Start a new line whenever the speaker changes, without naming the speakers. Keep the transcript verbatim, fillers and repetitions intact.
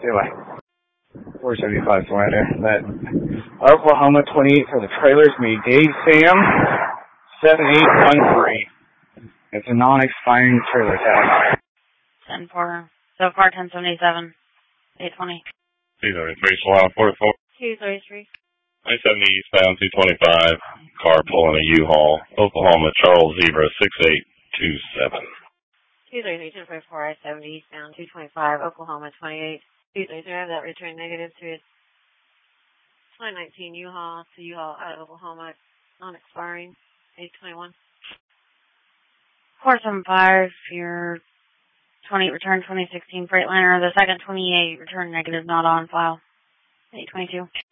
Say what? four seventy-five Florida. That Oklahoma twenty-eight for the trailers. Me, Dave Sam, seven eight one three. It's a non-expiring trailer tag.
ten four. So far, ten seventy-seven. eight twenty.
two thirty-three, Solana forty-four.
two thirty-three.
nine seventy eastbound, two twenty-five. Car pulling a U-Haul. Oklahoma, Charles Zebra, six eight two seven.
two thirty-three, ten forty-four, I seventy eastbound, two twenty-five. Oklahoma, twenty-eight. two thirty-three, I have that return negative to its twenty nineteen U-Haul to U-Haul out of Oklahoma, non-expiring, eight twenty-one. four seventy-five, your twenty return twenty sixteen Freightliner, the second twenty-eight return negative not on file, eight twenty-two.